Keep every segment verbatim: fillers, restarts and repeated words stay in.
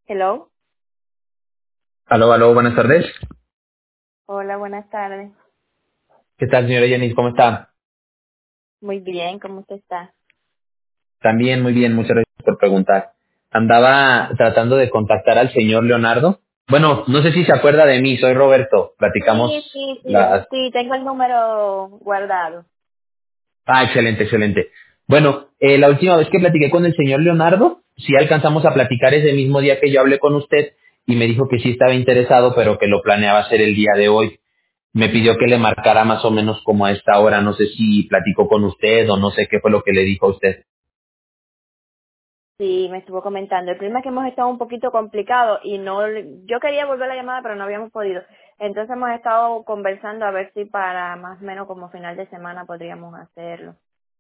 Hello. Aló, aló, buenas tardes. Hola, buenas tardes. ¿Qué tal, señora Jenny? ¿Cómo está? Muy bien, ¿cómo usted está? También muy bien, muchas gracias por preguntar. Andaba tratando de contactar al señor Leonardo. Bueno, no sé si se acuerda de mí, soy Roberto. Platicamos Sí, sí, sí, las... sí, tengo el número guardado. Ah, excelente, excelente. Bueno, eh, la última vez que platiqué con el señor Leonardo, sí alcanzamos a platicar ese mismo día que yo hablé con usted y me dijo que sí estaba interesado, pero que lo planeaba hacer el día de hoy. Me pidió que le marcara más o menos como a esta hora. No sé si platicó con usted o no sé qué fue lo que le dijo a usted. Sí, me estuvo comentando. El problema es que hemos estado un poquito complicado y no, yo quería volver la llamada, pero no habíamos podido. Entonces hemos estado conversando a ver si para más o menos como final de semana podríamos hacerlo.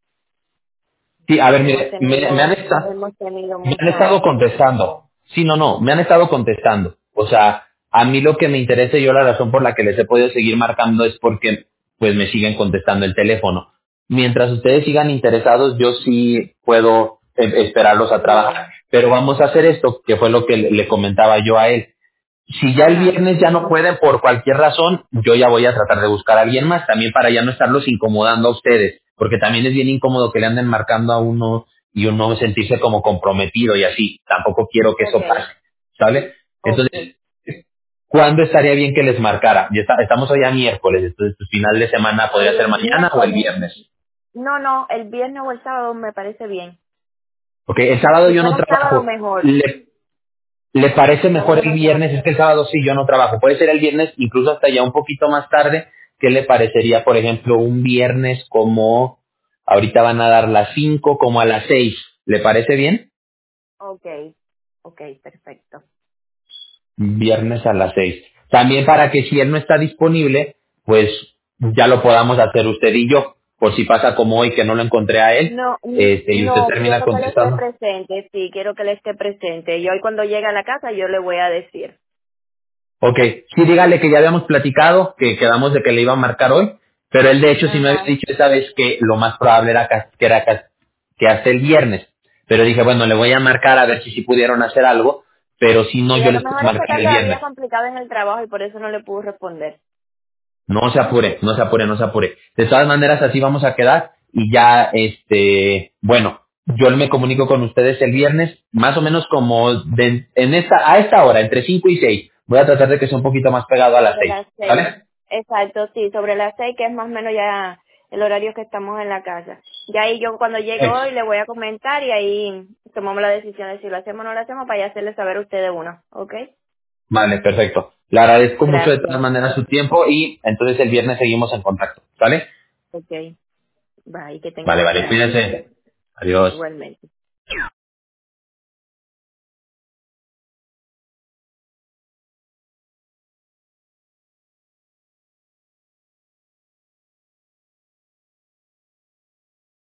Sí, a ver, Hemos mire, me, me han tenido, estado, hemos tenido me han estado mucha, contestando. Sí, no, no, me han estado contestando. O sea, a mí lo que me interesa y yo la razón por la que les he podido seguir marcando es porque pues me siguen contestando el teléfono. Mientras ustedes sigan interesados, yo sí puedo eh, esperarlos a trabajar. bien. Pero vamos a hacer esto, que fue lo que le le comentaba yo a él. Si ya el Ajá, viernes ya no pueden por cualquier razón, yo ya voy a tratar de buscar a alguien más, también para ya no estarlos incomodando a ustedes, porque también es bien incómodo que le anden marcando a uno y uno sentirse como comprometido y así. Tampoco quiero que eso okay, pase, ¿sale? okay. Entonces, ¿cuándo estaría bien que les marcara? Ya está- estamos hoy a miércoles, entonces pues, final de semana podría ser El mañana o el miércoles, viernes. no, no, el viernes o el sábado me parece bien. Ok, el sábado Si yo no fuera el sábado, trabajo. mejor. ¿Le ¿Le parece mejor Sábado el no viernes? trabajo. Es que el sábado sí, yo no trabajo. Puede ser el viernes, incluso hasta ya un poquito más tarde. ¿Qué le parecería, por ejemplo, un viernes como, ahorita van a dar las cinco, como a las seis? ¿Le parece bien? Okay, okay, perfecto. Viernes a las seis. También para que si él no está disponible, pues ya lo podamos hacer usted y yo. Por si pasa como hoy que no lo encontré a él, No, n- este, y usted no, termina quiero que él esté contestando. presente, sí, quiero que él esté presente. Y hoy cuando llegue a la casa yo le voy a decir. Ok, sí, dígale que ya habíamos platicado, que quedamos de que le iba a marcar hoy, pero él de hecho sí me había Ajá. dicho esa vez que lo más probable era que, que era que, que hasta el viernes. Pero dije, bueno, le voy a marcar a ver si sí pudieron hacer algo, pero si no, Sí, yo a lo les puedo mejor es que marcar está el todavía viernes. complicado en el trabajo y por eso no le pudo responder. No se apure, no se apure, no se apure. De todas maneras, así vamos a quedar y ya, este, bueno, yo me comunico con ustedes el viernes, más o menos como de- en esta, a esta hora, entre cinco y seis. Voy a tratar de que sea un poquito más pegado a las Sobre seis, las seis. ¿vale? Exacto, sí, sobre las seis, que es más o menos ya el horario que estamos en la casa. Ya ahí yo cuando llegue hoy le voy a comentar y ahí tomamos la decisión de si lo hacemos o no lo hacemos para ya hacerle saber a usted de uno, ¿ok? Vale, perfecto. Le agradezco mucho de todas Gracias. maneras su tiempo y entonces el viernes seguimos en contacto. ¿Vale? Ok. Bye, que tenga Vale, buen vale. día. Cuídense. Adiós. Igualmente.